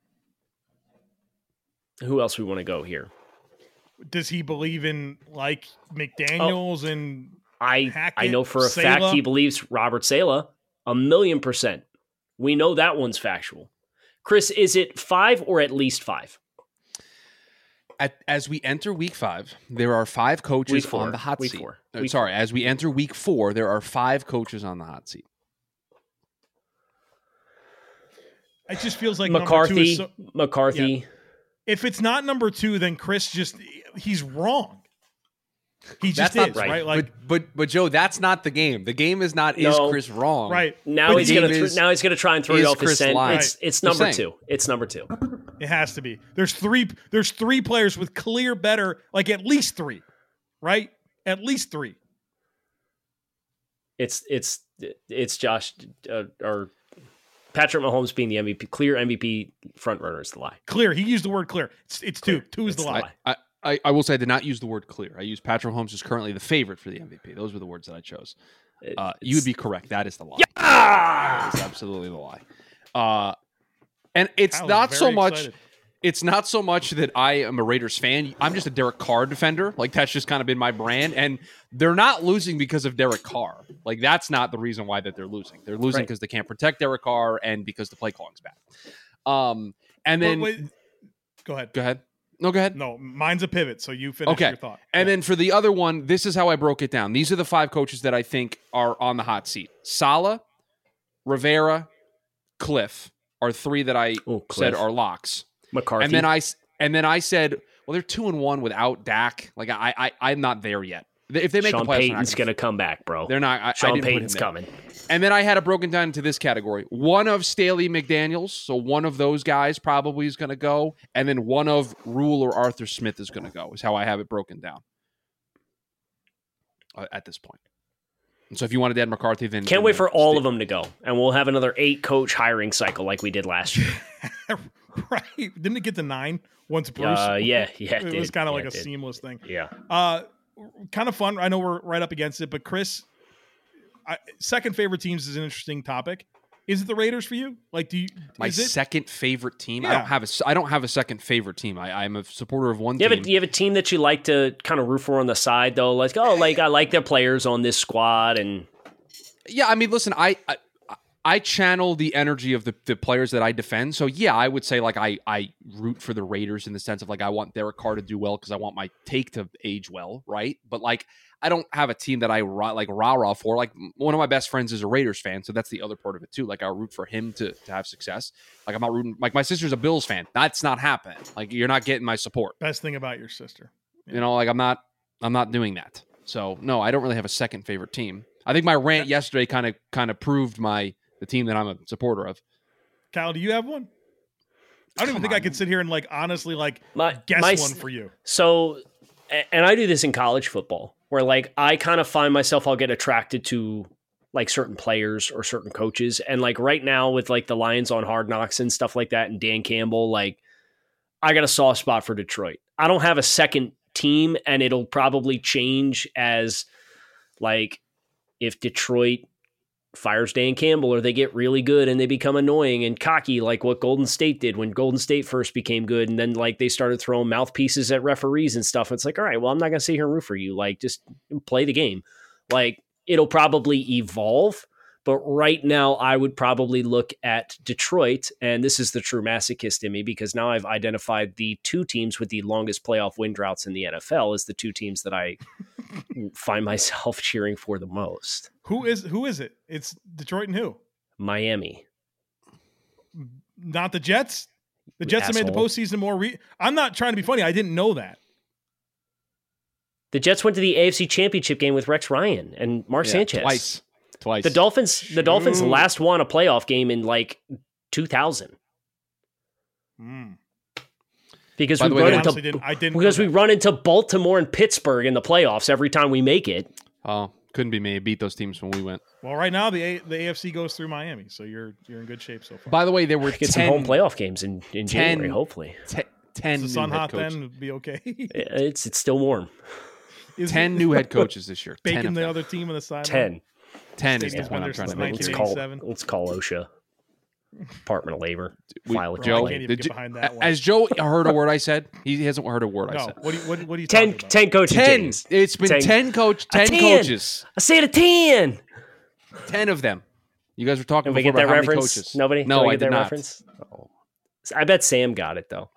Who else we want to go here? Does he believe in like McDaniels and Hackett, I know for a Saleh? fact he believes Robert Saleh 1,000,000%. We know that one's factual. Chris, is it 5 or at least 5? As we enter week 5, there are 5 coaches on the hot seat. As we enter week 4, there are 5 coaches on the hot seat. It just feels like McCarthy. Yeah. If it's not number 2, then Chris he's wrong. He just is, right? Like, but Joe, that's not the game. The game is not is Chris wrong. Right. Now he's gonna try and throw it off his scent. Right. It's number 2. It's number 2. It has to be. There's three players with clear better, like at least 3, right? At least 3. It's Josh or Patrick Mahomes being the MVP, clear MVP front runner is the lie. Clear. He used the word clear. It's 2. 2 is the lie. I will say I did not use the word clear. I used Patrick Mahomes is currently the favorite for the MVP. Those were the words that I chose. You would be correct. That is the lie. Yeah! That is absolutely the lie. And it's not so much. Excited. It's not so much that I am a Raiders fan. I'm just a Derek Carr defender. Like, that's just kind of been my brand. And they're not losing because of Derek Carr. Like, that's not the reason why that they're losing. They're losing because they can't protect Derek Carr and because the play calling's bad. And then wait. Go ahead. Go ahead. No, go ahead. No, mine's a pivot, so you finish your thought. And then for the other one, this is how I broke it down. These are the 5 coaches that I think are on the hot seat. Saleh, Rivera, Cliff are 3 that I said are locks. McCarthy. And then I said, well, they're 2-1 without Dak. Like, I'm not there yet. If they make Sean the playoffs, Payton's going to come back, bro. They're not. Sean Payton's coming. And then I had it broken down into this category. One of Staley McDaniels, so one of those guys probably is going to go, and then one of Rule or Arthur Smith is going to go, is how I have it broken down at this point. And so if you wanted to add McCarthy, then... Can't wait for all of them to go, and we'll have another 8-coach hiring cycle like we did last year. Right. Didn't it get to 9 once Bruce? Yeah. It was kind of like a seamless thing. Yeah. Kind of fun. I know we're right up against it, but Chris, second favorite teams is an interesting topic. Is it the Raiders for you? Like, my second favorite team? Yeah. I don't have a second favorite team. I'm a supporter of one team. Do you have a team that you like to kind of root for on the side, though? Like, I like their players on this squad, and yeah, I mean, listen, I channel the energy of the players that I defend. So yeah, I would say like I root for the Raiders in the sense of like I want Derek Carr to do well because I want my take to age well, right? But like I don't have a team that I like rah-rah for. Like one of my best friends is a Raiders fan, so that's the other part of it too. Like I root for him to have success. Like I'm not rooting. Like my sister's a Bills fan. That's not happening. Like you're not getting my support. Best thing about your sister, you know, like I'm not doing that. So no, I don't really have a second favorite team. I think my rant yesterday kind of proved the team that I'm a supporter of. Kyle, do you have one? I don't even think I could sit here and like honestly like guess one for you. So, and I do this in college football where like I kind of find myself, I'll get attracted to like certain players or certain coaches. And like right now with like the Lions on Hard Knocks and stuff like that and Dan Campbell, like I got a soft spot for Detroit. I don't have a second team, and it'll probably change as like if Detroit fires Dan Campbell or they get really good and they become annoying and cocky like what Golden State did when Golden State first became good, and then like they started throwing mouthpieces at referees and stuff. It's like, all right, well, I'm not going to sit here and root for you. Like just play the game. Like it'll probably evolve, but right now I would probably look at Detroit, and this is the true masochist in me because now I've identified the two teams with the longest playoff win droughts in the NFL as the two teams that I find myself cheering for the most. Who is it? It's Detroit and who? Miami. Not the Jets? The Jets have made the postseason more I'm not trying to be funny. I didn't know that. The Jets went to the AFC Championship game with Rex Ryan and Mark Sanchez. Twice. The Dolphins last won a playoff game in like 2000. Because we run into Baltimore and Pittsburgh in the playoffs every time we make it. Oh, couldn't be me. Beat those teams when we went. Well, right now the AFC goes through Miami, so you're in good shape so far. By the way, there were some home playoff games in January, hopefully. 10 Is the sun hot then? Would be okay. It's still warm. 10 new head coaches this year. Baking the other team on the side. 10 is the point I'm trying to make. Let's call OSHA. Department of Labor. Joe, has Joe heard a word I said? He hasn't heard a word I said. What are you talking about? 10 coaches. 10. It's been 10 coaches. I said a 10. 10 of them. You guys were talking before about how reference? many coaches. Nobody? No, I did not. Reference? Oh. I bet Sam got it, though.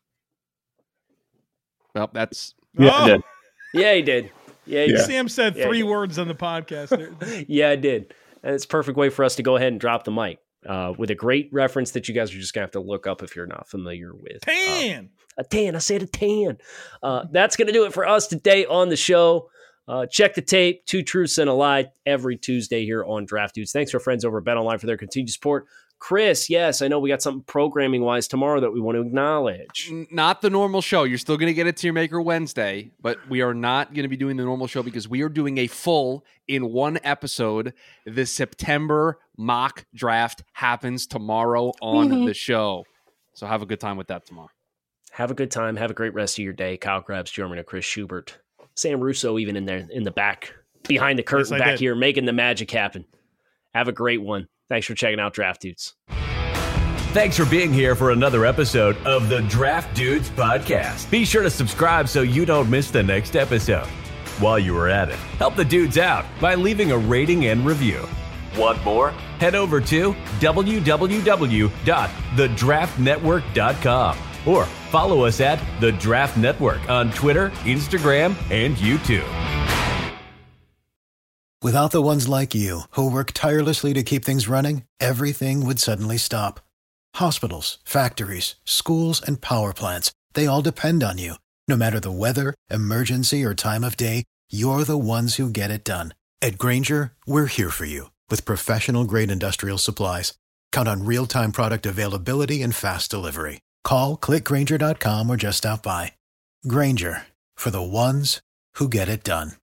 Well, that's... Yeah, he did. Yeah. Sam said 3 words on the podcast. Yeah, I did. And it's a perfect way for us to go ahead and drop the mic with a great reference that you guys are just going to have to look up if you're not familiar with. 10! A 10. I said a 10. That's going to do it for us today on the show. Check the tape, 2 truths and a lie, every Tuesday here on Draft Dudes. Thanks to our friends over at BetOnline for their continued support. Chris, yes, I know we got something programming-wise tomorrow that we want to acknowledge. Not the normal show. You're still going to get it to your Maker Wednesday, but we are not going to be doing the normal show because we are doing a full, in one episode, the September mock draft happens tomorrow on the show. So have a good time with that tomorrow. Have a good time. Have a great rest of your day. Kyle Krabs, German, and Chris Schubert. Sam Russo even in there in the back, behind the curtain back here, making the magic happen. Have a great one. Thanks for checking out Draft Dudes. Thanks for being here for another episode of the Draft Dudes podcast. Be sure to subscribe so you don't miss the next episode. While you are at it, help the dudes out by leaving a rating and review. Want more? Head over to www.thedraftnetwork.com or follow us at The Draft Network on Twitter, Instagram, and YouTube. Without the ones like you, who work tirelessly to keep things running, everything would suddenly stop. Hospitals, factories, schools, and power plants, they all depend on you. No matter the weather, emergency, or time of day, you're the ones who get it done. At Grainger, we're here for you with professional-grade industrial supplies. Count on real-time product availability and fast delivery. Call, click Grainger.com, or just stop by. Grainger, for the ones who get it done.